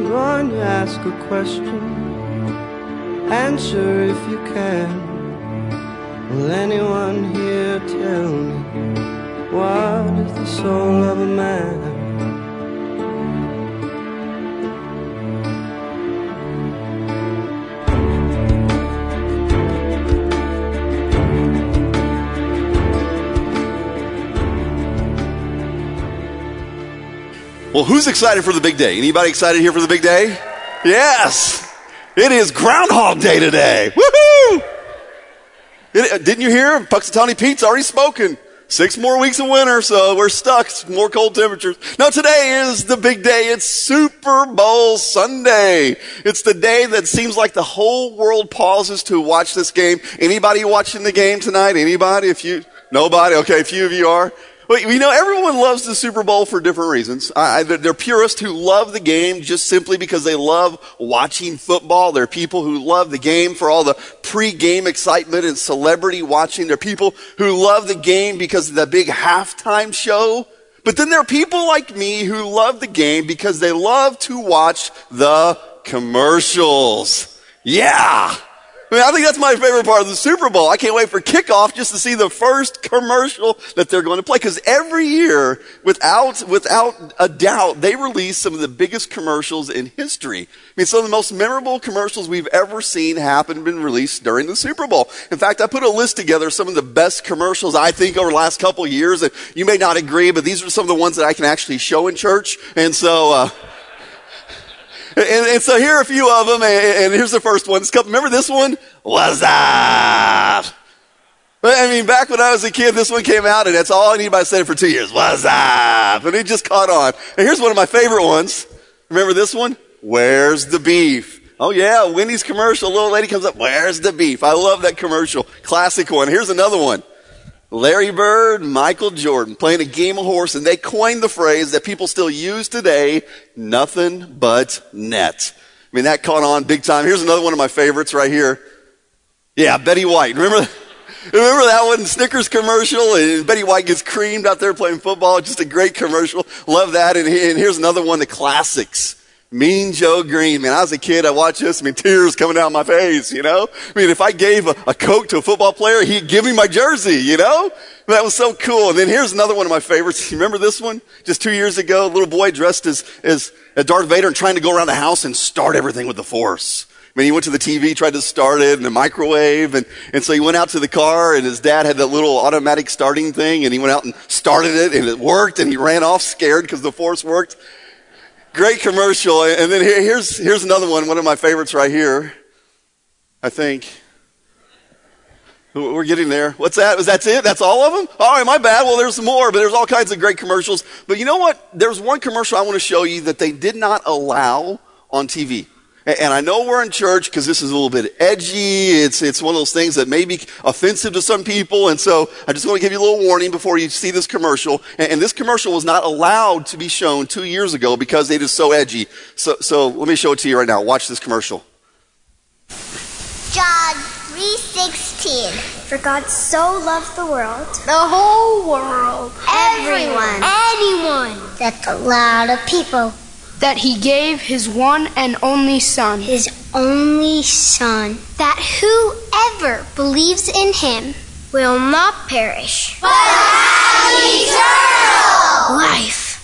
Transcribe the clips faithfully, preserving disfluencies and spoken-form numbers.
I'm going to ask a question. Answer if you can. Will anyone here tell me what is the soul of a man? Well, who's excited for the big day? Anybody excited here for the big day? Yes. It is Groundhog Day today. Woohoo! It, didn't you hear? Puxatawny Pete's already spoken. Six more weeks of winter, so we're stuck. More cold temperatures. Now, today is the big day. It's Super Bowl Sunday. It's the day that seems like the whole world pauses to watch this game. Anybody watching the game tonight? Anybody? If you, nobody? Okay, a few of you are. Well, you know, everyone loves the Super Bowl for different reasons. I, they're purists who love the game just simply because they love watching football. There are people who love the game for all the pre-game excitement and celebrity watching. There are people who love the game because of the big halftime show. But then there are people like me who love the game because they love to watch the commercials. Yeah! I mean, I think that's my favorite part of the Super Bowl. I can't wait for kickoff just to see the first commercial that they're going to play. Because every year, without without a doubt, they release some of the biggest commercials in history. I mean, some of the most memorable commercials we've ever seen happen been released during the Super Bowl. In fact, I put a list together of some of the best commercials I think over the last couple of years. And you may not agree, but these are some of the ones that I can actually show in church. And so... uh And, and so here are a few of them, and, and here's the first one. This couple, remember this one? What's up? I mean, back when I was a kid, this one came out, and that's all anybody said for two years. What's up? And it just caught on. And here's one of my favorite ones. Remember this one? Where's the beef? Oh, yeah, Wendy's commercial. A little lady comes up, where's the beef? I love that commercial. Classic one. Here's another one. Larry Bird, Michael Jordan playing a game of horse, and they coined the phrase that people still use today, nothing but net. I mean, that caught on big time. Here's another one of my favorites right here. Yeah, Betty White. Remember, remember that one? Snickers commercial, and Betty White gets creamed out there playing football. Just a great commercial. Love that. And here's another one, the classics. Mean Joe Green. Man, I was a kid, I watched this, I mean, tears coming down my face, you know? I mean, if I gave a, a Coke to a football player, he'd give me my jersey, you know? That was so cool. And then here's another one of my favorites. You remember this one? Just two years ago, a little boy dressed as, as, as Darth Vader and trying to go around the house and start everything with the Force. I mean, he went to the T V, tried to start it, and the microwave, and, and so he went out to the car, and his dad had that little automatic starting thing, and he went out and started it, and it worked, and he ran off scared because the Force worked. Great commercial. And then here, here's, here's another one, one of my favorites right here, I think. We're getting there. What's that? Was that it? That's all of them? All right, my bad. Well, there's more, but there's all kinds of great commercials. But you know what? There's one commercial I want to show you that they did not allow on T V. And I know we're in church because this is a little bit edgy. It's, it's one of those things that may be offensive to some people. And so I just want to give you a little warning before you see this commercial. And, and this commercial was not allowed to be shown two years ago because it is so edgy. So, so let me show it to you right now. Watch this commercial. John three sixteen. For God so loved the world, the whole world, everyone, anyone. That's a lot of people. That he gave his one and only Son. His only Son. That whoever believes in him will not perish, but have eternal life.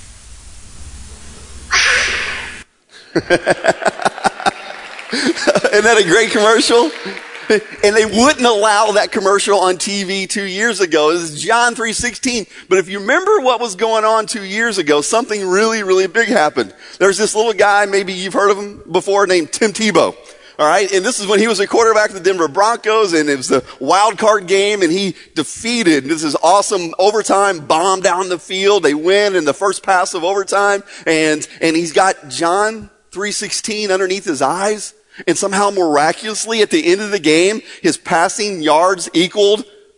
Isn't that a great commercial? And they wouldn't allow that commercial on T V two years ago. This is John three sixteen. But if you remember what was going on two years ago, something really, really big happened. There's this little guy, maybe you've heard of him before, named Tim Tebow. All right, and this is when he was a quarterback of the Denver Broncos, and it was the wild card game, and he defeated, this is awesome, overtime bomb down the field. They win in the first pass of overtime, and, and he's got John three sixteen underneath his eyes. And somehow miraculously at the end of the game, his passing yards equaled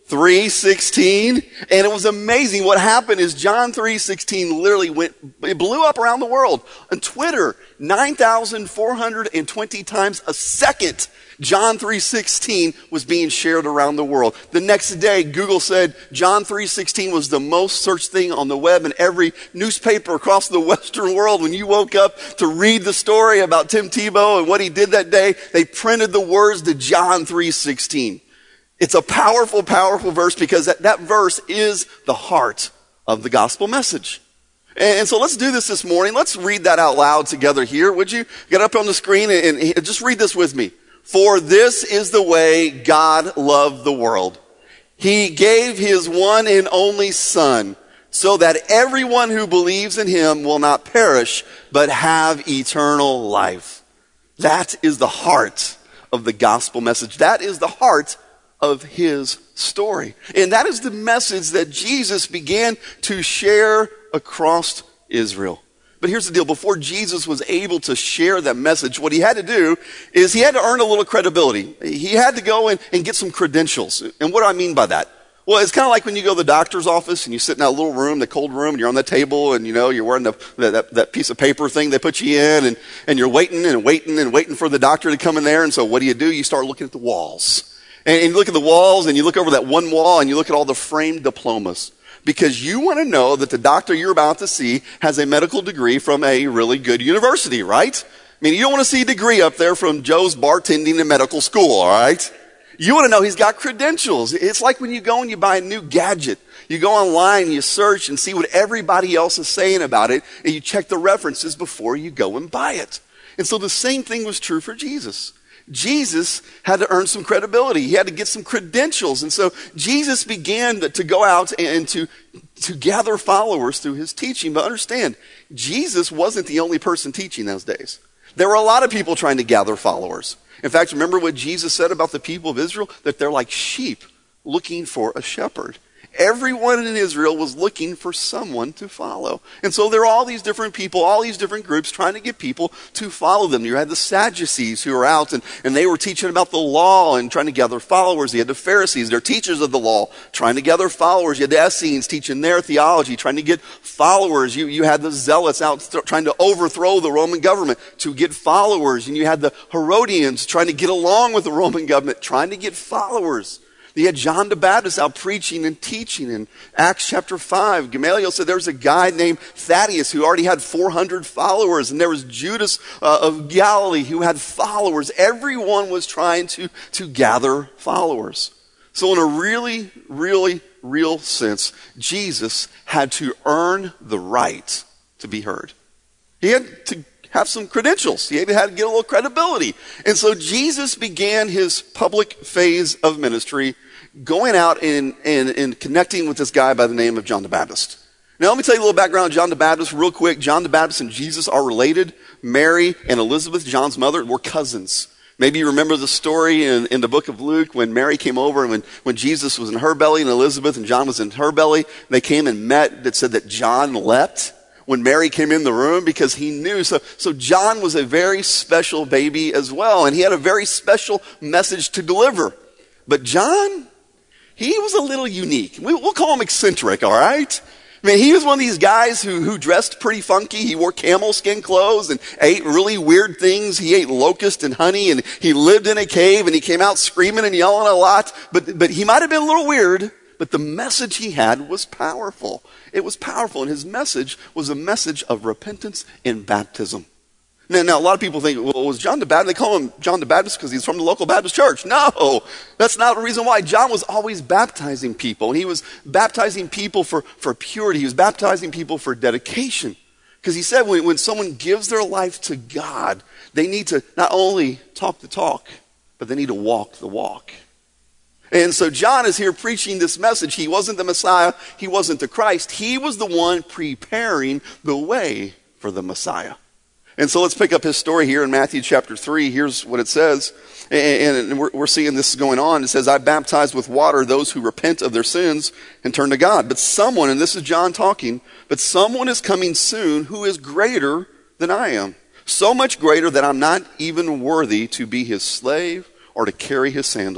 three sixteen. And it was amazing. What happened is John three sixteen literally went, it blew up around the world. On Twitter, nine thousand four hundred twenty times a second, John three sixteen was being shared around the world. The next day, Google said John three sixteen was the most searched thing on the web, and every newspaper across the Western world, when you woke up to read the story about Tim Tebow and what he did that day, they printed the words to John three sixteen. It's a powerful, powerful verse because that, that verse is the heart of the gospel message. And, and so let's do this this morning. Let's read that out loud together here. Would you get up on the screen and, and just read this with me? For this is the way God loved the world. He gave his one and only Son so that everyone who believes in him will not perish but have eternal life. That is the heart of the gospel message. That is the heart of his story. And that is the message that Jesus began to share across Israel. But here's the deal. Before Jesus was able to share that message, what he had to do is he had to earn a little credibility. He had to go in and get some credentials. And what do I mean by that? Well, it's kind of like when you go to the doctor's office and you sit in that little room, the cold room, and you're on that table and, you know, you're wearing the, that, that piece of paper thing they put you in, and, and you're waiting and waiting and waiting for the doctor to come in there. And so what do you do? You start looking at the walls. And, and you look at the walls and you look over that one wall and you look at all the framed diplomas. Because you want to know that the doctor you're about to see has a medical degree from a really good university, right? I mean, you don't want to see a degree up there from Joe's bartending in medical school, all right? You want to know he's got credentials. It's like when you go and you buy a new gadget. You go online and you search and see what everybody else is saying about it, and you check the references before you go and buy it. And so the same thing was true for Jesus. Jesus had to earn some credibility. He had to get some credentials. And so Jesus began to go out and to, to gather followers through his teaching. But understand, Jesus wasn't the only person teaching those days. There were a lot of people trying to gather followers. In fact, remember what Jesus said about the people of Israel? That they're like sheep looking for a shepherd. Everyone in Israel was looking for someone to follow. And so there are all these different people, all these different groups trying to get people to follow them. You had the Sadducees who were out and, and they were teaching about the law and trying to gather followers. You had the Pharisees, they're teachers of the law, trying to gather followers. You had the Essenes teaching their theology, trying to get followers. You, you had the Zealots out th- trying to overthrow the Roman government to get followers. And you had the Herodians trying to get along with the Roman government, trying to get followers. You had John the Baptist out preaching and teaching. In Acts chapter five, Gamaliel said there was a guy named Thaddeus who already had four hundred followers. And there was Judas uh, of Galilee who had followers. Everyone was trying to, to gather followers. So in a really, really real sense, Jesus had to earn the right to be heard. He had to have some credentials. He had to get a little credibility. And so Jesus began his public phase of ministry going out and, and, and connecting with this guy by the name of John the Baptist. Now, let me tell you a little background on John the Baptist real quick. John the Baptist and Jesus are related. Mary and Elizabeth, John's mother, were cousins. Maybe you remember the story in, in the book of Luke when Mary came over and when, when Jesus was in her belly and Elizabeth and John was in her belly. They came and met. That said that John leapt when Mary came in the room because he knew. So, so John was a very special baby as well, and he had a very special message to deliver. But John, he was a little unique. We, we'll call him eccentric, all right? I mean, he was one of these guys who, who dressed pretty funky. He wore camel skin clothes and ate really weird things. He ate locust and honey, and he lived in a cave, and he came out screaming and yelling a lot. But, but he might have been a little weird, but the message he had was powerful. It was powerful, and his message was a message of repentance and baptism. Now, now, a lot of people think, well, was John the Baptist, they call him John the Baptist because he's from the local Baptist church. No, that's not the reason why. John was always baptizing people, and he was baptizing people for, for purity. He was baptizing people for dedication. Because he said when, when someone gives their life to God, they need to not only talk the talk, but they need to walk the walk. And so John is here preaching this message. He wasn't the Messiah. He wasn't the Christ. He was the one preparing the way for the Messiah. And so let's pick up his story here in Matthew chapter three. Here's what it says. And, and we're, we're seeing this going on. It says, I baptize with water those who repent of their sins and turn to God. But someone, and this is John talking, but someone is coming soon who is greater than I am. So much greater that I'm not even worthy to be his slave or to carry his sandals.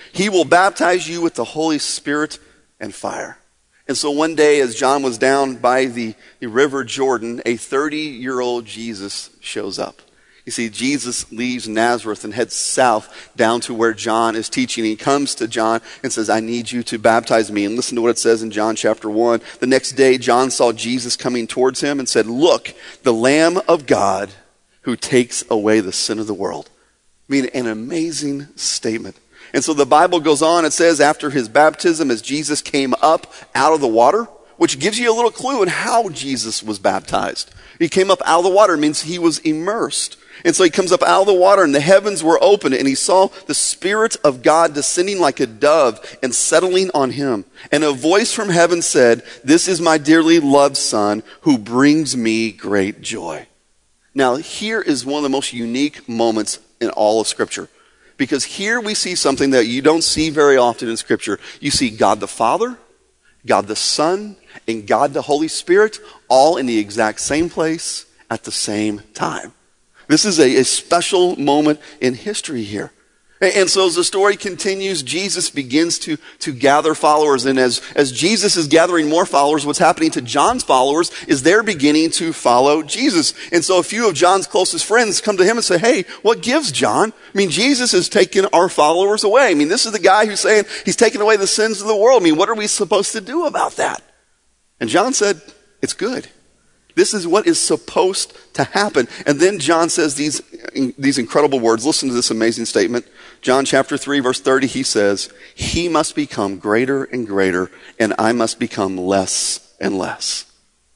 He will baptize you with the Holy Spirit and fire. And so one day as John was down by the, the river Jordan, a thirty-year-old Jesus shows up. You see, Jesus leaves Nazareth and heads south down to where John is teaching. He comes to John and says, I need you to baptize me. And listen to what it says in John chapter one. The next day, John saw Jesus coming towards him and said, look, the Lamb of God who takes away the sin of the world. I mean, an amazing statement. And so the Bible goes on, it says after his baptism, as Jesus came up out of the water, which gives you a little clue in how Jesus was baptized. He came up out of the water, means he was immersed. And so he comes up out of the water and the heavens were open and he saw the Spirit of God descending like a dove and settling on him. And a voice from heaven said, this is my dearly loved Son who brings me great joy. Now here is one of the most unique moments in all of Scripture. Because here we see something that you don't see very often in Scripture. You see God the Father, God the Son, and God the Holy Spirit all in the exact same place at the same time. This is a, a special moment in history here. And so as the story continues, Jesus begins to, to gather followers. And as, as Jesus is gathering more followers, what's happening to John's followers is they're beginning to follow Jesus. And so a few of John's closest friends come to him and say, hey, what gives, John? I mean, Jesus has taken our followers away. I mean, this is the guy who's saying he's taken away the sins of the world. I mean, what are we supposed to do about that? And John said, it's good. This is what is supposed to happen. And then John says these, these incredible words. Listen to this amazing statement. John chapter three, verse thirty, he says, he must become greater and greater, and I must become less and less.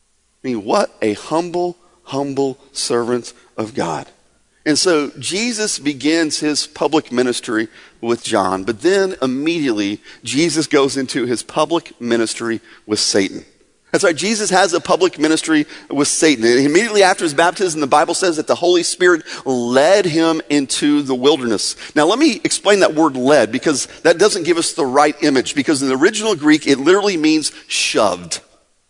I mean, what a humble, humble servant of God. And so Jesus begins his public ministry with John, but then immediately Jesus goes into his public ministry with Satan. That's right, Jesus has a public ministry with Satan. And immediately after his baptism, the Bible says that the Holy Spirit led him into the wilderness. Now let me explain that word led, because that doesn't give us the right image, because in the original Greek, it literally means shoved.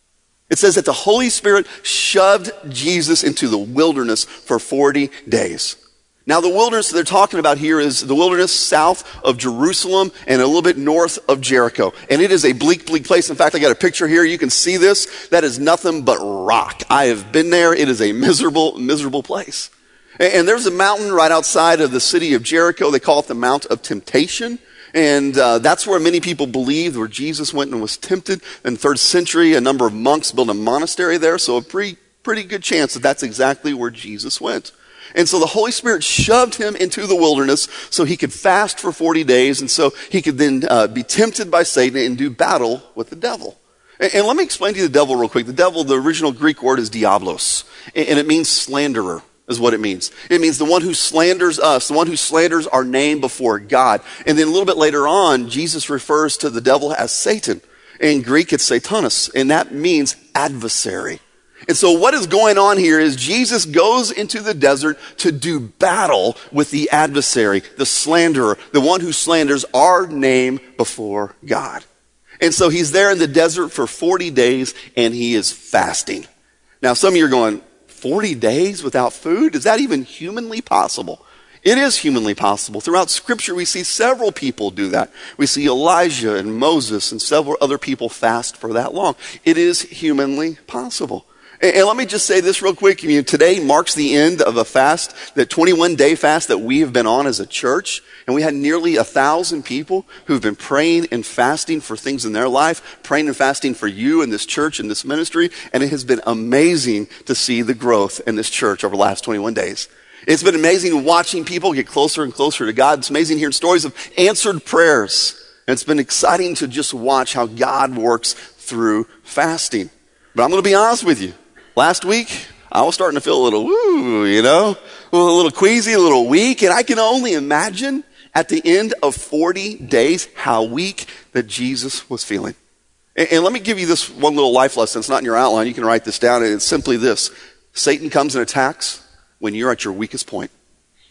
It says that the Holy Spirit shoved Jesus into the wilderness for forty days. Now the wilderness they're talking about here is the wilderness south of Jerusalem and a little bit north of Jericho. And it is a bleak, bleak place. In fact, I got a picture here. You can see this. That is nothing but rock. I have been there. It is a miserable, miserable place. And there's a mountain right outside of the city of Jericho. They call it the Mount of Temptation. And uh, that's where many people believe where Jesus went and was tempted. In the third century, a number of monks built a monastery there. So a pretty, pretty good chance that that's exactly where Jesus went. And so the Holy Spirit shoved him into the wilderness so he could fast for forty days and so he could then uh, be tempted by Satan and do battle with the devil. And, and let me explain to you the devil real quick. The devil, the original Greek word is diablos, and, and it means slanderer is what it means. It means the one who slanders us, the one who slanders our name before God. And then a little bit later on, Jesus refers to the devil as Satan. In Greek, it's Satanas, and that means adversary. And so what is going on here is Jesus goes into the desert to do battle with the adversary, the slanderer, the one who slanders our name before God. And so he's there in the desert for forty days and he is fasting. Now some of you are going, forty days without food? Is that even humanly possible? It is humanly possible. Throughout Scripture, we see several people do that. We see Elijah and Moses and several other people fast for that long. It is humanly possible. And let me just say this real quick. I mean, today marks the end of a fast, the twenty-one day fast that we have been on as a church. And we had nearly a thousand people who've been praying and fasting for things in their life, praying and fasting for you in this church and this ministry. And it has been amazing to see the growth in this church over the last twenty-one days. It's been amazing watching people get closer and closer to God. It's amazing hearing stories of answered prayers. And it's been exciting to just watch how God works through fasting. But I'm going to be honest with you. Last week, I was starting to feel a little woo, you know, a little queasy, a little weak. And I can only imagine at the end of forty days how weak that Jesus was feeling. And, and let me give you this one little life lesson. It's not in your outline. You can write this down. And it's simply this. Satan comes and attacks when you're at your weakest point.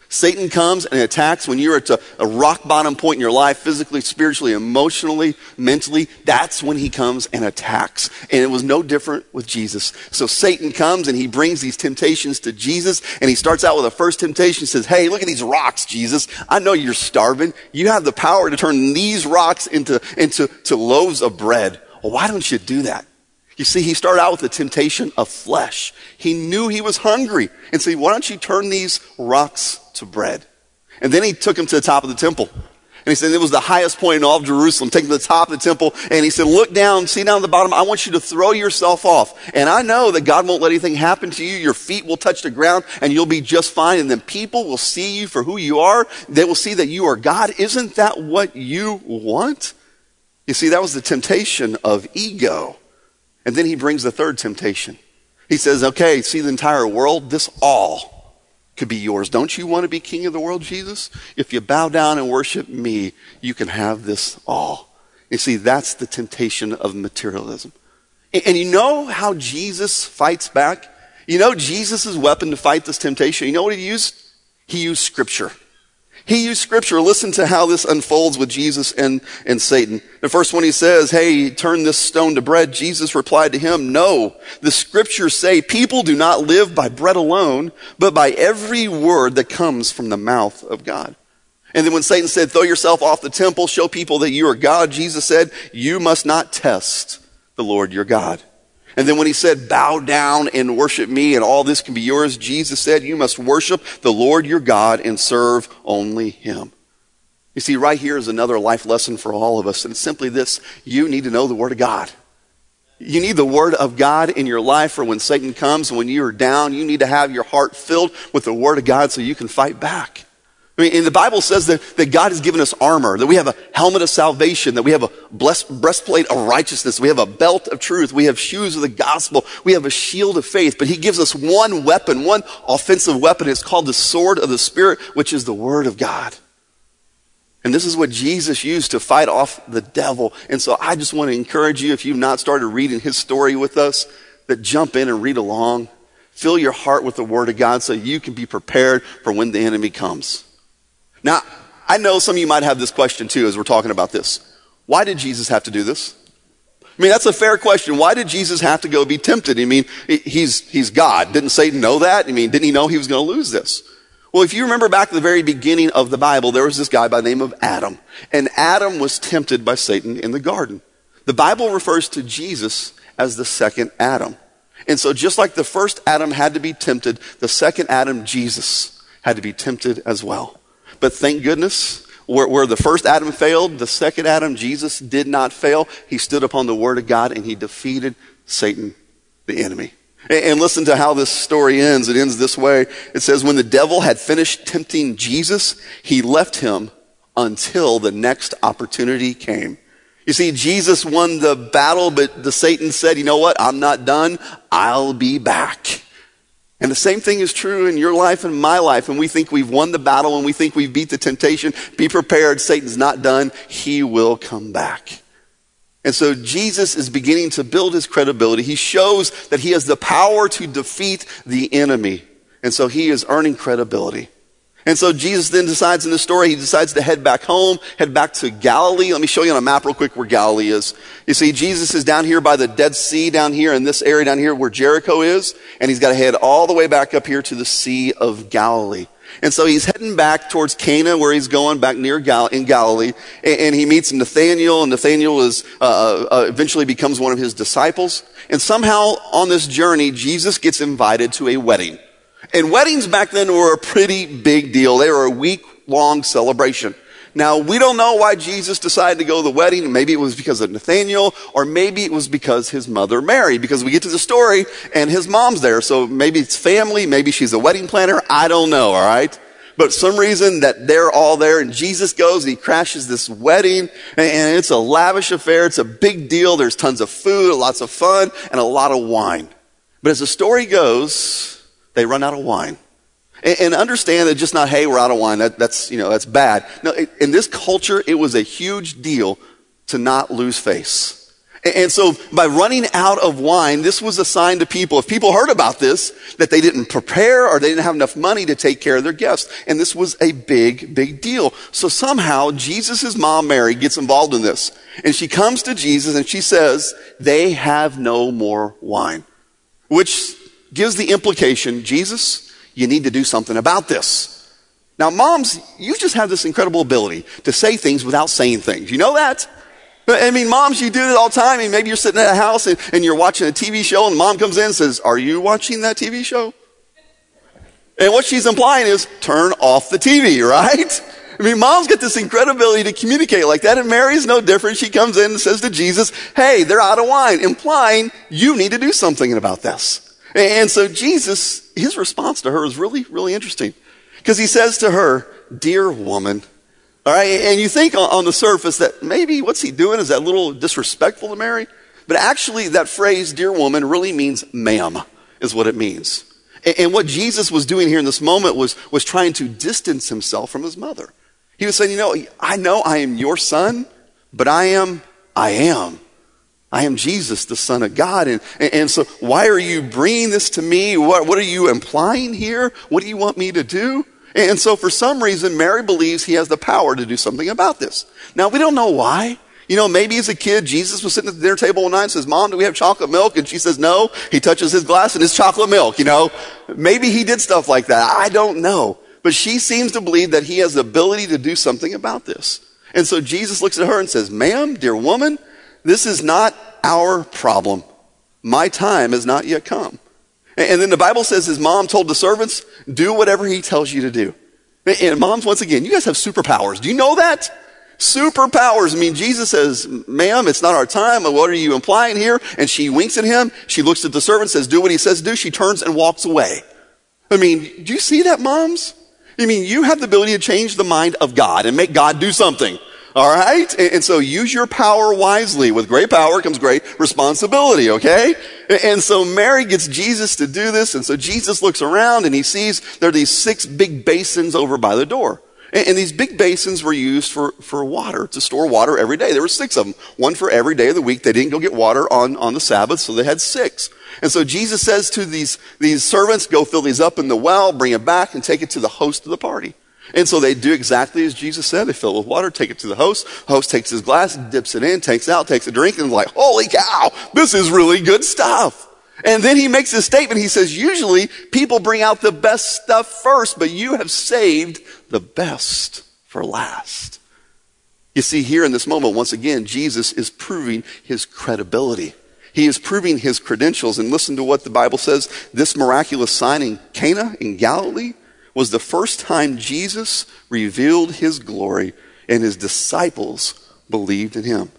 Satan comes and attacks when you're at a, a rock bottom point in your life, physically, spiritually, emotionally, mentally. That's when he comes and attacks. And it was no different with Jesus. So Satan comes and he brings these temptations to Jesus. And he starts out with the first temptation. He says, hey, look at these rocks, Jesus. I know you're starving. You have the power to turn these rocks into, into to loaves of bread. Well, why don't you do that? You see, he started out with the temptation of flesh. He knew he was hungry. And said, why don't you turn these rocks to bread? And then he took him to the top of the temple. And he said, it was the highest point in all of Jerusalem, taking the top of the temple. And he said, look down, see down at the bottom. I want you to throw yourself off. And I know that God won't let anything happen to you. Your feet will touch the ground and you'll be just fine. And then people will see you for who you are. They will see that you are God. Isn't that what you want? You see, that was the temptation of ego. And then he brings the third temptation. He says, okay, see the entire world, this all could be yours. Don't you want to be king of the world, Jesus? If you bow down and worship me, you can have this all. You see, that's the temptation of materialism. And, and you know how Jesus fights back? You know Jesus' weapon to fight this temptation? You know what he used? He used scripture. He used scripture. Listen to how this unfolds with Jesus and, and Satan. The first one he says, hey, turn this stone to bread. Jesus replied to him, no, the scriptures say people do not live by bread alone, but by every word that comes from the mouth of God. And then when Satan said, throw yourself off the temple, show people that you are God, Jesus said, you must not test the Lord your God. And then when he said, bow down and worship me and all this can be yours, Jesus said, you must worship the Lord your God and serve only him. You see, right here is another life lesson for all of us. And it's simply this: you need to know the Word of God. You need the Word of God in your life for when Satan comes and when you are down. You need to have your heart filled with the Word of God so you can fight back. I mean, and the Bible says that, that God has given us armor, that we have a helmet of salvation, that we have a blessed breastplate of righteousness, we have a belt of truth, we have shoes of the gospel, we have a shield of faith. But he gives us one weapon, one offensive weapon. It's called the sword of the Spirit, which is the Word of God. And this is what Jesus used to fight off the devil. And so I just want to encourage you, if you've not started reading his story with us, that jump in and read along. Fill your heart with the Word of God so you can be prepared for when the enemy comes. Now, I know some of you might have this question too as we're talking about this. Why did Jesus have to do this? I mean, that's a fair question. Why did Jesus have to go be tempted? I mean, he's, he's God. Didn't Satan know that? I mean, didn't he know he was going to lose this? Well, if you remember back to the very beginning of the Bible, there was this guy by the name of Adam. And Adam was tempted by Satan in the garden. The Bible refers to Jesus as the second Adam. And so just like the first Adam had to be tempted, the second Adam, Jesus, had to be tempted as well. But thank goodness, where, where the first Adam failed, the second Adam, Jesus, did not fail. He stood upon the Word of God and he defeated Satan, the enemy. And, and listen to how this story ends. It ends this way. It says, when the devil had finished tempting Jesus, he left him until the next opportunity came. You see, Jesus won the battle, but the Satan said, you know what? I'm not done. I'll be back. And the same thing is true in your life and my life. And we think we've won the battle and we think we've beat the temptation. Be prepared. Satan's not done. He will come back. And so Jesus is beginning to build his credibility. He shows that he has the power to defeat the enemy. And so he is earning credibility. And so Jesus then decides in the story, he decides to head back home, head back to Galilee. Let me show you on a map real quick where Galilee is. You see, Jesus is down here by the Dead Sea down here in this area down here where Jericho is. And he's got to head all the way back up here to the Sea of Galilee. And so he's heading back towards Cana where he's going back near Gal- in Galilee. And, and he meets Nathanael, and Nathanael is, uh, uh, eventually becomes one of his disciples. And somehow on this journey, Jesus gets invited to a wedding. And weddings back then were a pretty big deal. They were a week-long celebration. Now, we don't know why Jesus decided to go to the wedding. Maybe it was because of Nathanael, or maybe it was because his mother Mary, because we get to the story and his mom's there. So maybe it's family, maybe she's a wedding planner. I don't know, all right? But some reason that they're all there, and Jesus goes and he crashes this wedding, and it's a lavish affair. It's a big deal. There's tons of food, lots of fun, and a lot of wine. But as the story goes, they run out of wine. And, and understand that just not, hey, we're out of wine. That, that's, you know, that's bad. No, it, in this culture, it was a huge deal to not lose face. And so by running out of wine, this was a sign to people. If people heard about this, that they didn't prepare or they didn't have enough money to take care of their guests. And this was a big, big deal. So somehow Jesus' mom, Mary, gets involved in this. And she comes to Jesus and she says, they have no more wine. Which gives the implication, Jesus, you need to do something about this. Now moms, you just have this incredible ability to say things without saying things. You know that? I mean, moms, you do it all the time. I mean, maybe you're sitting at a house and, and you're watching a T V show and mom comes in and says, are you watching that T V show? And what she's implying is, turn off the T V, right? I mean, moms get this incredible ability to communicate like that, and Mary's no different. She comes in and says to Jesus, hey, they're out of wine, implying you need to do something about this. And so Jesus, his response to her is really, really interesting. Because he says to her, dear woman, all right, and you think on the surface that maybe what's he doing? Is that a little disrespectful to Mary? But actually that phrase, dear woman, really means ma'am, is what it means. And what Jesus was doing here in this moment was, was trying to distance himself from his mother. He was saying, you know, I know I am your son, but I am, I am. I am Jesus, the Son of God. And, and so why are you bringing this to me? What, what are you implying here? What do you want me to do? And so for some reason, Mary believes he has the power to do something about this. Now, we don't know why. You know, maybe as a kid, Jesus was sitting at the dinner table one night and says, Mom, do we have chocolate milk? And she says, no. He touches his glass and it's chocolate milk, you know. Maybe he did stuff like that. I don't know. But she seems to believe that he has the ability to do something about this. And so Jesus looks at her and says, ma'am, dear woman, this is not our problem. My time has not yet come. And then the Bible says his mom told the servants, do whatever he tells you to do. And moms, once again, you guys have superpowers. Do you know that? Superpowers. I mean, Jesus says, ma'am, it's not our time. What are you implying here? And she winks at him. She looks at the servant, says, do what he says do. She turns and walks away. I mean, do you see that, moms? I mean, you have the ability to change the mind of God and make God do something. All right? And so use your power wisely. With great power comes great responsibility, okay? And so Mary gets Jesus to do this, and so Jesus looks around and he sees there are these six big basins over by the door. And these big basins were used for, for water, to store water every day. There were six of them, one for every day of the week. They didn't go get water on, on the Sabbath, so they had six. And so Jesus says to these, these servants, go fill these up in the well, bring it back, and take it to the host of the party. And so they do exactly as Jesus said. They fill it with water, take it to the host. The host takes his glass, dips it in, takes it out, takes a drink, and is like, holy cow, this is really good stuff. And then he makes this statement. He says, usually people bring out the best stuff first, but you have saved the best for last. You see, here in this moment, once again, Jesus is proving his credibility. He is proving his credentials. And listen to what the Bible says. This miraculous sign in Cana in Galilee was the first time Jesus revealed his glory and his disciples believed in him.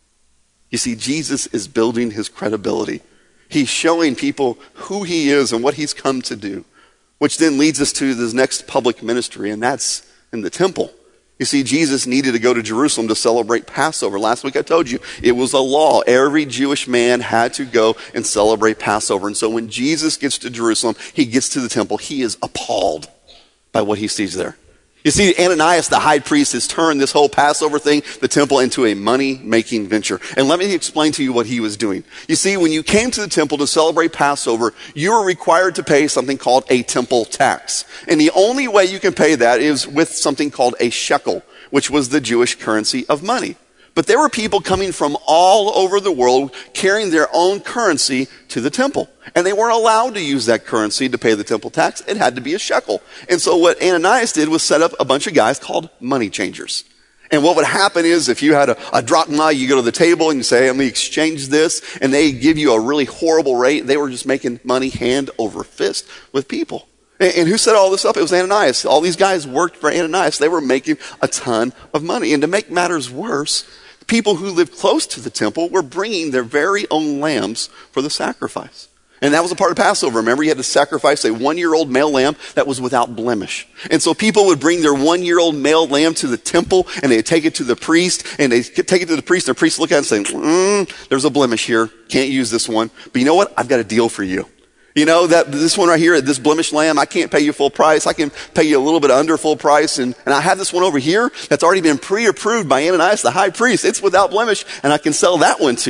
You see, Jesus is building his credibility. He's showing people who he is and what he's come to do, which then leads us to this next public ministry, and that's in the temple. You see, Jesus needed to go to Jerusalem to celebrate Passover. Last week I told you, it was a law. Every Jewish man had to go and celebrate Passover. And so when Jesus gets to Jerusalem, he gets to the temple, he is appalled by what he sees there. You see, Ananias, the high priest, has turned this whole Passover thing, the temple, into a money-making venture. And let me explain to you what he was doing. You see, when you came to the temple to celebrate Passover, you were required to pay something called a temple tax. And the only way you can pay that is with something called a shekel, which was the Jewish currency of money. But there were people coming from all over the world carrying their own currency to the temple. And they weren't allowed to use that currency to pay the temple tax. It had to be a shekel. And so what Ananias did was set up a bunch of guys called money changers. And what would happen is if you had a, a drachma, you go to the table and you say, let me exchange this. And they give you a really horrible rate. They were just making money hand over fist with people. And, and who set all this up? It was Ananias. All these guys worked for Ananias. They were making a ton of money. And to make matters worse, people who lived close to the temple were bringing their very own lambs for the sacrifice. And that was a part of Passover. Remember, you had to sacrifice a one-year-old male lamb that was without blemish. And so people would bring their one-year-old male lamb to the temple, and they'd take it to the priest, and they'd take it to the priest, and the priest would look at it and say, mm, there's a blemish here. Can't use this one. But you know what? I've got a deal for you. You know, that this one right here, this blemished lamb, I can't pay you full price. I can pay you a little bit under full price. And, and I have this one over here that's already been pre-approved by Ananias, the high priest. It's without blemish, and I can sell that one to you.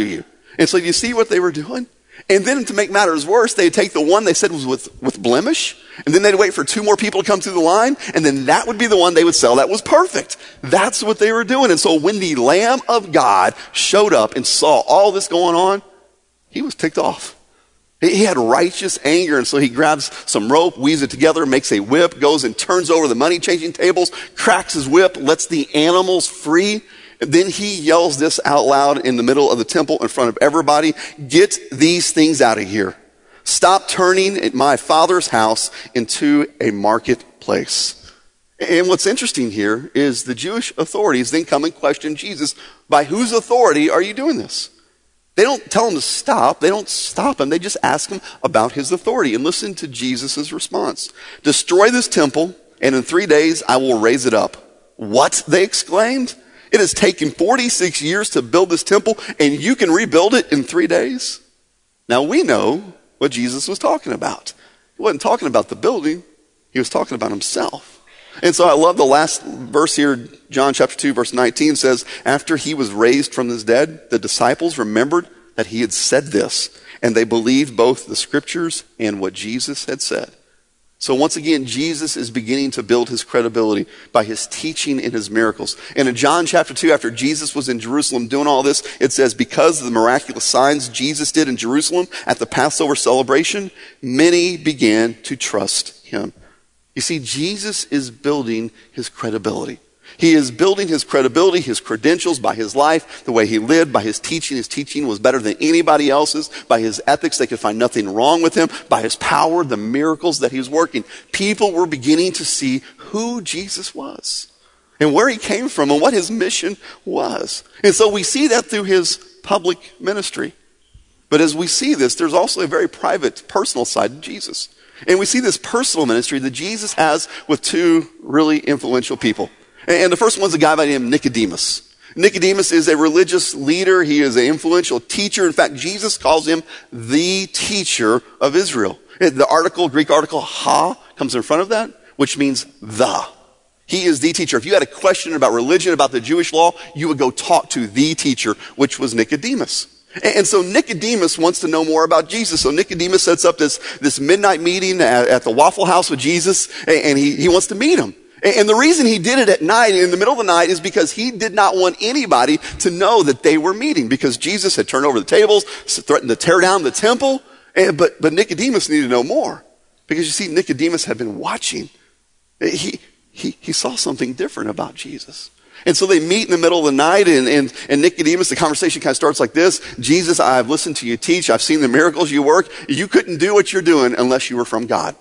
And so you see what they were doing? And then to make matters worse, they'd take the one they said was with, with blemish, and then they'd wait for two more people to come through the line, and then that would be the one they would sell that was perfect. That's what they were doing. And so when the Lamb of God showed up and saw all this going on, he was ticked off. He had righteous anger, and so he grabs some rope, weaves it together, makes a whip, goes and turns over the money-changing tables, cracks his whip, lets the animals free. And then he yells this out loud in the middle of the temple in front of everybody. Get these things out of here. Stop turning my Father's house into a marketplace. And what's interesting here is the Jewish authorities then come and question Jesus. By whose authority are you doing this? They don't tell him to stop. They don't stop him. They just ask him about his authority. And listen to Jesus' response. Destroy this temple, and in three days I will raise it up. What? They exclaimed. It has taken forty-six years to build this temple, and you can rebuild it in three days? Now we know what Jesus was talking about. He wasn't talking about the building. He was talking about himself. And so I love the last verse here, John chapter two, verse nineteen says, after he was raised from his dead, the disciples remembered that he had said this, and they believed both the scriptures and what Jesus had said. So once again, Jesus is beginning to build his credibility by his teaching and his miracles. And in John chapter two, after Jesus was in Jerusalem doing all this, it says, because of the miraculous signs Jesus did in Jerusalem at the Passover celebration, many began to trust him. You see, Jesus is building his credibility. He is building his credibility, his credentials by his life, the way he lived, by his teaching. His teaching was better than anybody else's. By his ethics, they could find nothing wrong with him. By his power, the miracles that he was working. People were beginning to see who Jesus was and where he came from and what his mission was. And so we see that through his public ministry. But as we see this, there's also a very private, personal side to Jesus. And we see this personal ministry that Jesus has with two really influential people. And the first one's a guy by the name of Nicodemus. Nicodemus is a religious leader. He is an influential teacher. In fact, Jesus calls him the teacher of Israel. The article, Greek article, ha, comes in front of that, which means the. He is the teacher. If you had a question about religion, about the Jewish law, you would go talk to the teacher, which was Nicodemus. And so Nicodemus wants to know more about Jesus. So Nicodemus sets up this, this midnight meeting at, at the Waffle House with Jesus, and he, he wants to meet him. And the reason he did it at night, in the middle of the night, is because he did not want anybody to know that they were meeting, because Jesus had turned over the tables, threatened to tear down the temple. And, but, but Nicodemus needed to know more, because you see, Nicodemus had been watching. He, he, he saw something different about Jesus. And so they meet in the middle of the night, and, and, and Nicodemus, the conversation kind of starts like this. Jesus, I've listened to you teach. I've seen the miracles you work. You couldn't do what you're doing unless you were from God.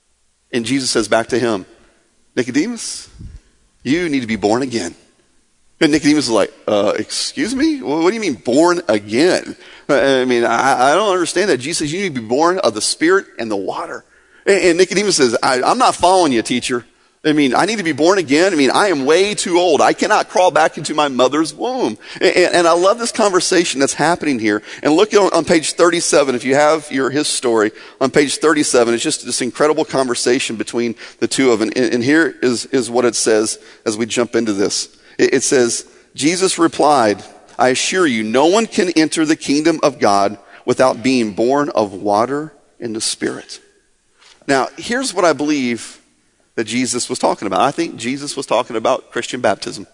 And Jesus says back to him, Nicodemus, you need to be born again. And Nicodemus is like, uh, excuse me? What do you mean born again? I mean, I, I don't understand that. Jesus says you need to be born of the Spirit and the water. And, and Nicodemus says, I, I'm not following you, teacher. I mean, I need to be born again. I mean, I am way too old. I cannot crawl back into my mother's womb. And, and I love this conversation that's happening here. And look on, on page thirty-seven, if you have your his story, on page thirty-seven, it's just this incredible conversation between the two of them. And, and here is, is what it says as we jump into this. It, it says, Jesus replied, I assure you, no one can enter the kingdom of God without being born of water and the Spirit. Now, here's what I believe that Jesus was talking about. I think Jesus was talking about Christian baptism.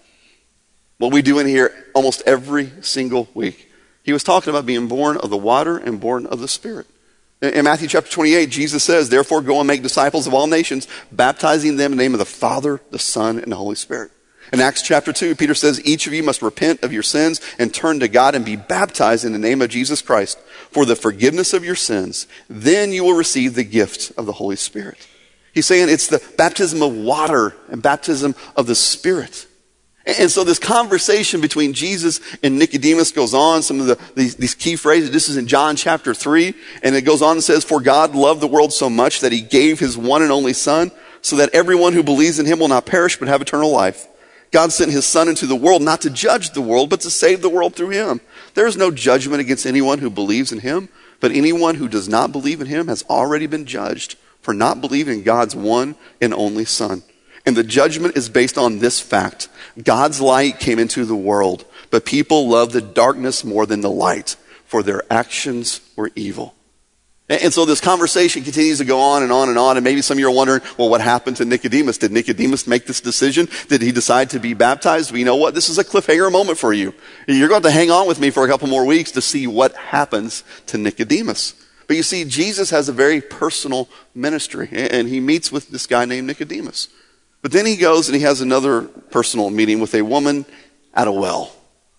What we do in here almost every single week. He was talking about being born of the water and born of the Spirit. In Matthew chapter twenty-eight, Jesus says, therefore go and make disciples of all nations, baptizing them in the name of the Father, the Son, and the Holy Spirit. In Acts chapter two, Peter says, each of you must repent of your sins and turn to God and be baptized in the name of Jesus Christ for the forgiveness of your sins. Then you will receive the gift of the Holy Spirit. He's saying it's the baptism of water and baptism of the Spirit. And so this conversation between Jesus and Nicodemus goes on. Some of the, these, these key phrases. This is in John chapter three. And it goes on and says, for God loved the world so much that he gave his one and only Son, so that everyone who believes in him will not perish but have eternal life. God sent his Son into the world not to judge the world, but to save the world through him. There is no judgment against anyone who believes in him, but anyone who does not believe in him has already been judged for not believing in God's one and only Son. And the judgment is based on this fact. God's light came into the world, but people love the darkness more than the light, for their actions were evil. And so this conversation continues to go on and on and on. And maybe some of you are wondering, well, what happened to Nicodemus? Did Nicodemus make this decision? Did he decide to be baptized? Well, you know what? This is a cliffhanger moment for you. You're going to hang on with me for a couple more weeks to see what happens to Nicodemus. But you see, Jesus has a very personal ministry. And he meets with this guy named Nicodemus. But then he goes and he has another personal meeting with a woman at a well.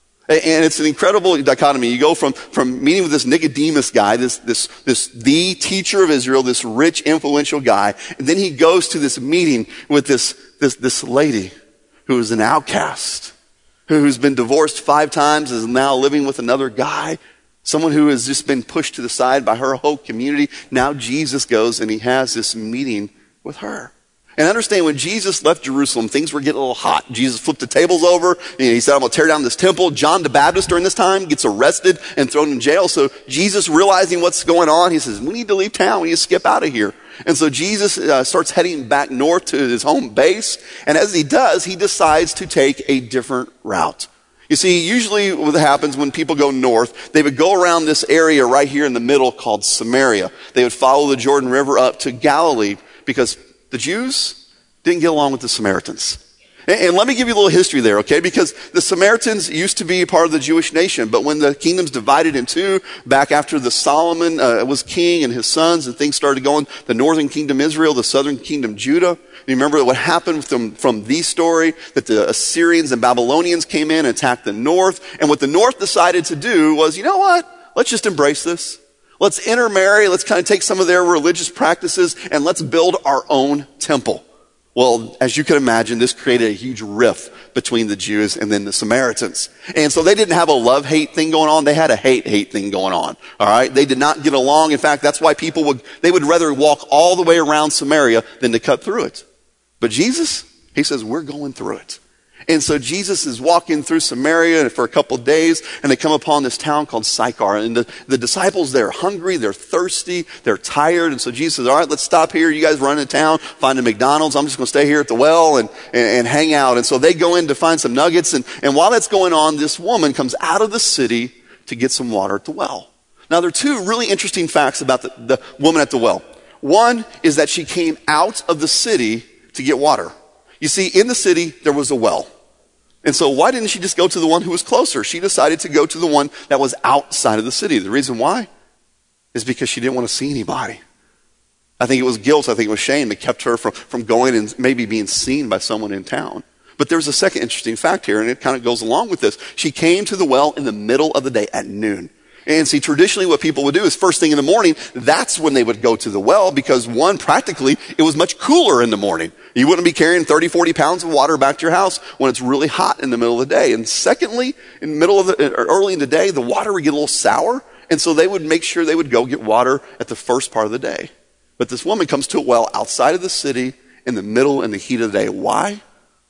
And it's an incredible dichotomy. You go from, from meeting with this Nicodemus guy, this, this, this, the teacher of Israel, this rich, influential guy, and then he goes to this meeting with this, this, this lady who is an outcast, who's been divorced five times, is now living with another guy, someone who has just been pushed to the side by her whole community. Now Jesus goes and he has this meeting with her. And understand, when Jesus left Jerusalem, things were getting a little hot. Jesus flipped the tables over, and he said, I'm going to tear down this temple. John the Baptist during this time gets arrested and thrown in jail. So Jesus, realizing what's going on, he says, we need to leave town. We need to skip out of here. And so Jesus uh, starts heading back north to his home base. And as he does, he decides to take a different route. You see, usually what happens when people go north, they would go around this area right here in the middle called Samaria. They would follow the Jordan River up to Galilee, because the Jews didn't get along with the Samaritans. And, and let me give you a little history there, okay? Because the Samaritans used to be part of the Jewish nation, but when the kingdoms divided in two, back after the Solomon uh, was king and his sons, and things started going, the northern kingdom Israel, the southern kingdom Judah. You remember what happened from, from the story, that the Assyrians and Babylonians came in and attacked the north. And what the north decided to do was, you know what? Let's just embrace this. Let's intermarry, let's kind of take some of their religious practices, and let's build our own temple. Well, as you can imagine, this created a huge rift between the Jews and then the Samaritans. And so they didn't have a love-hate thing going on, they had a hate-hate thing going on. All right? They did not get along. In fact, that's why people would, they would rather walk all the way around Samaria than to cut through it. But Jesus, he says, we're going through it. And so Jesus is walking through Samaria for a couple of days, and they come upon this town called Sychar. And the, the disciples, they're hungry, they're thirsty, they're tired. And so Jesus says, all right, let's stop here. You guys run into town, find a McDonald's. I'm just going to stay here at the well and, and, and hang out. And so they go in to find some nuggets. And, and while that's going on, this woman comes out of the city to get some water at the well. Now, there are two really interesting facts about the, the woman at the well. One is that she came out of the city to get water. You see, in the city, there was a well. And so why didn't she just go to the one who was closer? She decided to go to the one that was outside of the city. The reason why is because she didn't want to see anybody. I think it was guilt. I think it was shame that kept her from, from going and maybe being seen by someone in town. But there's a second interesting fact here, and it kind of goes along with this. She came to the well in the middle of the day at noon. And see, traditionally what people would do is first thing in the morning, that's when they would go to the well, because one, practically, it was much cooler in the morning. You wouldn't be carrying thirty, forty pounds of water back to your house when it's really hot in the middle of the day. And secondly, in the middle of the, or early in the day, the water would get a little sour. And so they would make sure they would go get water at the first part of the day. But this woman comes to a well outside of the city in the middle in the heat of the day. Why?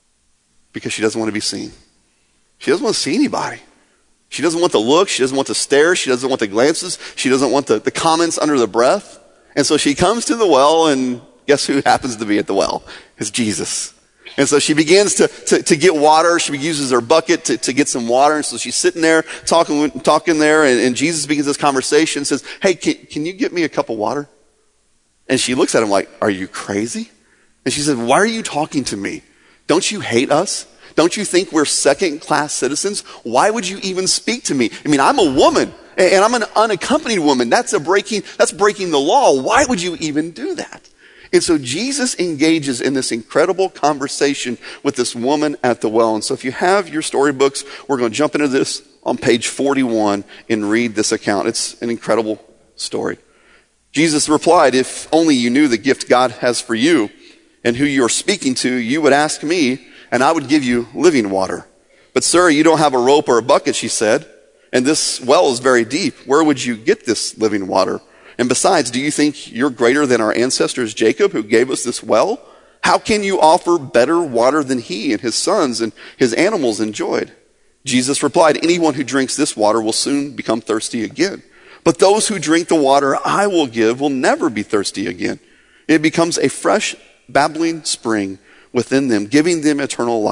Because she doesn't want to be seen. She doesn't want to see anybody. She doesn't want the look. She doesn't want the stare. She doesn't want the glances. She doesn't want the, the comments under the breath. And so she comes to the well, and guess who happens to be at the well? It's Jesus. And so she begins to, to, to get water. She uses her bucket to, to get some water. And so she's sitting there talking, talking there, and, and Jesus begins this conversation and says, hey, can, can you get me a cup of water? And she looks at him like, are you crazy? And she said, why are you talking to me? Don't you hate us? Don't you think we're second-class citizens? Why would you even speak to me? I mean, I'm a woman, and I'm an unaccompanied woman. That's a breaking, that's breaking the law. Why would you even do that? And so Jesus engages in this incredible conversation with this woman at the well. And so if you have your storybooks, we're going to jump into this on page forty-one and read this account. It's an incredible story. Jesus replied, if only you knew the gift God has for you and who you're speaking to, you would ask me, and I would give you living water. But sir, you don't have a rope or a bucket, she said, and this well is very deep. Where would you get this living water? And besides, do you think you're greater than our ancestors Jacob, who gave us this well? How can you offer better water than he and his sons and his animals enjoyed? Jesus replied, anyone who drinks this water will soon become thirsty again. But those who drink the water I will give will never be thirsty again. It becomes a fresh, babbling spring within them, giving them eternal life.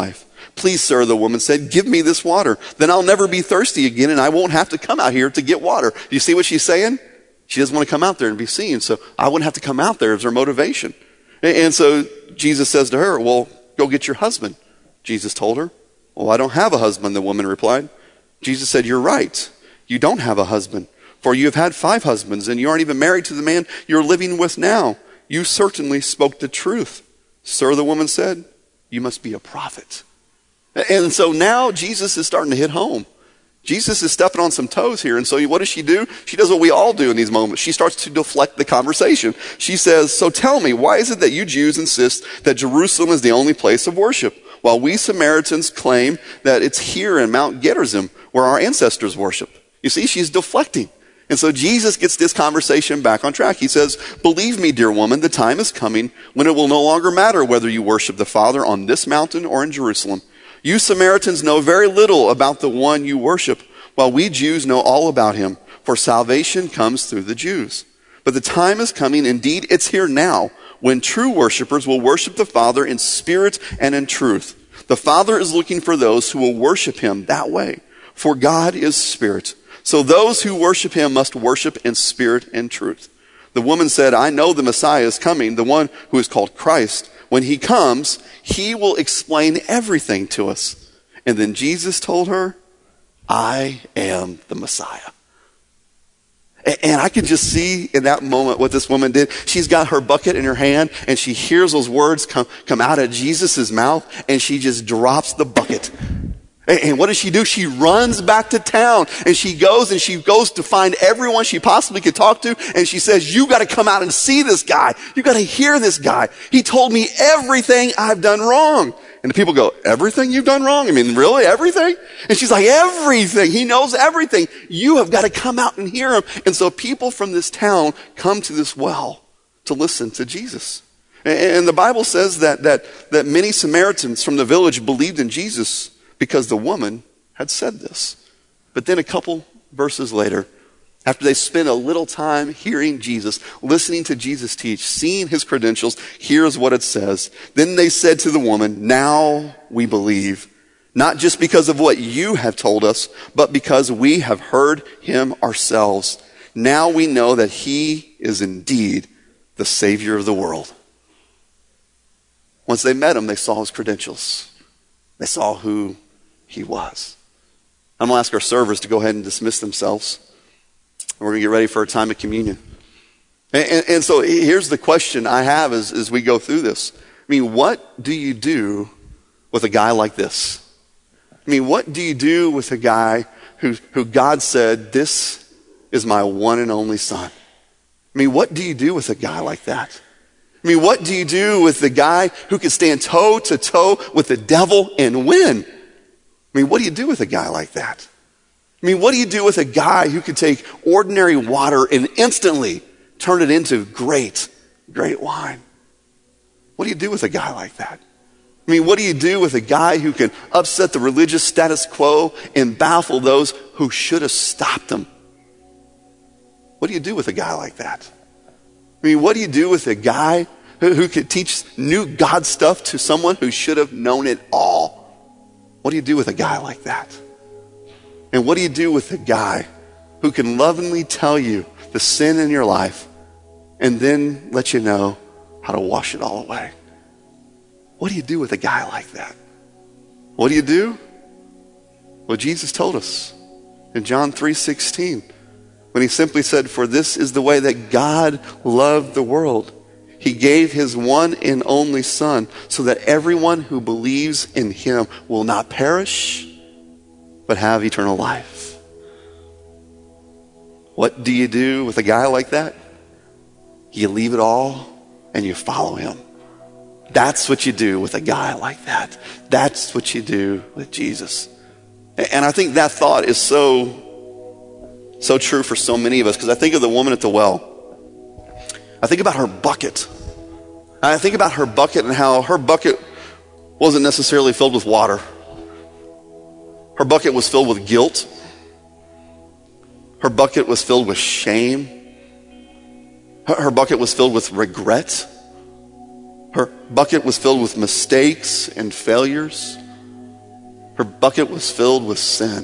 Please, sir, the woman said, give me this water. Then I'll never be thirsty again, and I won't have to come out here to get water. Do you see what she's saying? She doesn't want to come out there and be seen, so I wouldn't have to come out there as her motivation. And so Jesus says to her, well, go get your husband. Jesus told her, well, I don't have a husband, the woman replied. Jesus said, you're right. You don't have a husband, for you have had five husbands, and you aren't even married to the man you're living with now. You certainly spoke the truth. Sir, the woman said, you must be a prophet. And so now Jesus is starting to hit home. Jesus is stepping on some toes here. And so what does she do? She does what we all do in these moments. She starts to deflect the conversation. She says, so tell me, why is it that you Jews insist that Jerusalem is the only place of worship, while we Samaritans claim that it's here in Mount Gerizim where our ancestors worship? You see, she's deflecting. And so Jesus gets this conversation back on track. He says, believe me, dear woman, the time is coming when it will no longer matter whether you worship the Father on this mountain or in Jerusalem. You Samaritans know very little about the one you worship, while we Jews know all about him, for salvation comes through the Jews. But the time is coming, indeed it's here now, when true worshipers will worship the Father in spirit and in truth. The Father is looking for those who will worship him that way, for God is spirit. So those who worship him must worship in spirit and truth. The woman said, I know the Messiah is coming, the one who is called Christ. When he comes, he will explain everything to us. And then Jesus told her, I am the Messiah. And I can just see in that moment what this woman did. She's got her bucket in her hand, and she hears those words come, come out of Jesus' mouth, and she just drops the bucket. And what does she do? She runs back to town, and she goes and she goes to find everyone she possibly could talk to. And she says, you got to come out and see this guy. You got to hear this guy. He told me everything I've done wrong. And the people go, everything you've done wrong? I mean, really? Everything? And she's like, everything. He knows everything. You have got to come out and hear him. And so people from this town come to this well to listen to Jesus. And the Bible says that, that, that many Samaritans from the village believed in Jesus because the woman had said this. But then a couple verses later, after they spent a little time hearing Jesus, listening to Jesus teach, seeing his credentials, here's what it says. Then they said to the woman, now we believe, not just because of what you have told us, but because we have heard him ourselves. Now we know that he is indeed the Savior of the world. Once they met him, they saw his credentials. They saw who he was. I'm going to ask our servers to go ahead and dismiss themselves. And we're going to get ready for a time of communion. And, and, and so here's the question I have as, as we go through this. I mean, what do you do with a guy like this? I mean, what do you do with a guy who, who God said, this is my one and only son? I mean, what do you do with a guy like that? I mean, what do you do with the guy who can stand toe to toe with the devil and win? I mean, what do you do with a guy like that? I mean, what do you do with a guy who could take ordinary water and instantly turn it into great, great wine? What do you do with a guy like that? I mean, what do you do with a guy who can upset the religious status quo and baffle those who should have stopped him? What do you do with a guy like that? I mean, what do you do with a guy who, who could teach new God stuff to someone who should have known it all? What do you do with a guy like that? And what do you do with a guy who can lovingly tell you the sin in your life and then let you know how to wash it all away? What do you do with a guy like that? What do you do? Well, Jesus told us in John three sixteen, when he simply said, for this is the way that God loved the world. He gave his one and only son so that everyone who believes in him will not perish, but have eternal life. What do you do with a guy like that? You leave it all and you follow him. That's what you do with a guy like that. That's what you do with Jesus. And I think that thought is so, so true for so many of us, because I think of the woman at the well. I think about her bucket. I think about her bucket and how her bucket wasn't necessarily filled with water. Her bucket was filled with guilt. Her bucket was filled with shame. Her, her bucket was filled with regret. Her bucket was filled with mistakes and failures. Her bucket was filled with sin.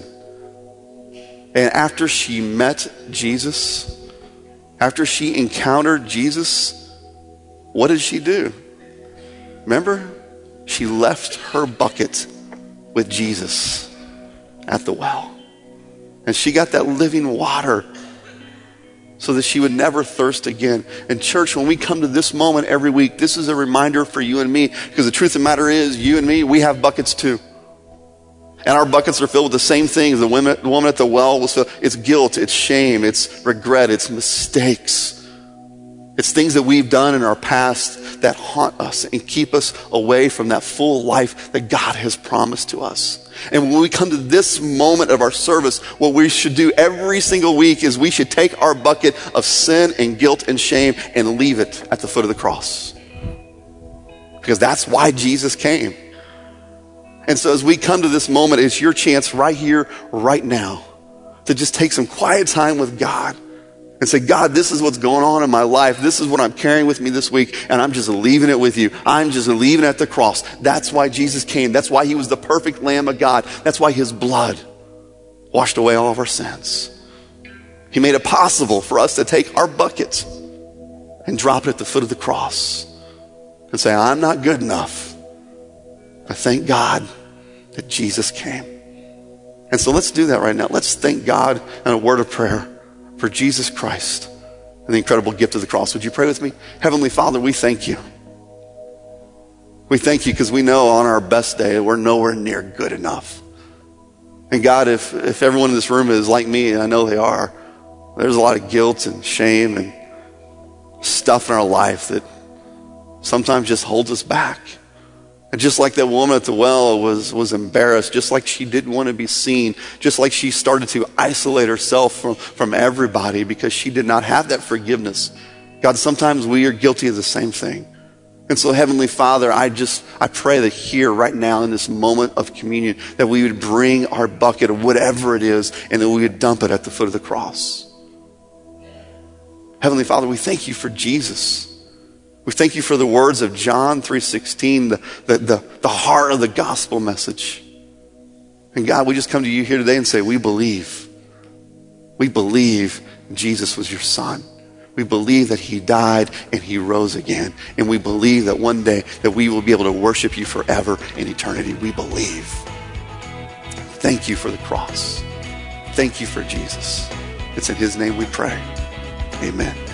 And after she met Jesus, after she encountered Jesus, what did she do? Remember? She left her bucket with Jesus at the well. And she got that living water so that she would never thirst again. And church, when we come to this moment every week, this is a reminder for you and me, because the truth of the matter is, you and me, we have buckets too. And our buckets are filled with the same things. The woman, the woman at the well was filled. It's guilt, it's shame, it's regret, it's mistakes. It's things that we've done in our past that haunt us and keep us away from that full life that God has promised to us. And when we come to this moment of our service, what we should do every single week is we should take our bucket of sin and guilt and shame and leave it at the foot of the cross. Because that's why Jesus came. And so as we come to this moment, it's your chance right here, right now, to just take some quiet time with God and say, God, this is what's going on in my life. This is what I'm carrying with me this week, and I'm just leaving it with you. I'm just leaving it at the cross. That's why Jesus came. That's why he was the perfect Lamb of God. That's why his blood washed away all of our sins. He made it possible for us to take our bucket and drop it at the foot of the cross and say, I'm not good enough. But thank God that Jesus came. And so let's do that right now. Let's thank God in a word of prayer for Jesus Christ and the incredible gift of the cross. Would you pray with me? Heavenly Father, we thank you. We thank you because we know on our best day we're nowhere near good enough. And God, if, if everyone in this room is like me, and I know they are, there's a lot of guilt and shame and stuff in our life that sometimes just holds us back. And just like that woman at the well was, was embarrassed, just like she didn't want to be seen, just like she started to isolate herself from, from everybody because she did not have that forgiveness. God, sometimes we are guilty of the same thing. And so, Heavenly Father, I just, I pray that here, right now, in this moment of communion, that we would bring our bucket of whatever it is and that we would dump it at the foot of the cross. Heavenly Father, we thank you for Jesus. We thank you for the words of John three sixteen, the, the, the, the heart of the gospel message. And God, we just come to you here today and say, we believe. We believe Jesus was your son. We believe that he died and he rose again. And we believe that one day that we will be able to worship you forever in eternity. We believe. Thank you for the cross. Thank you for Jesus. It's in his name we pray. Amen.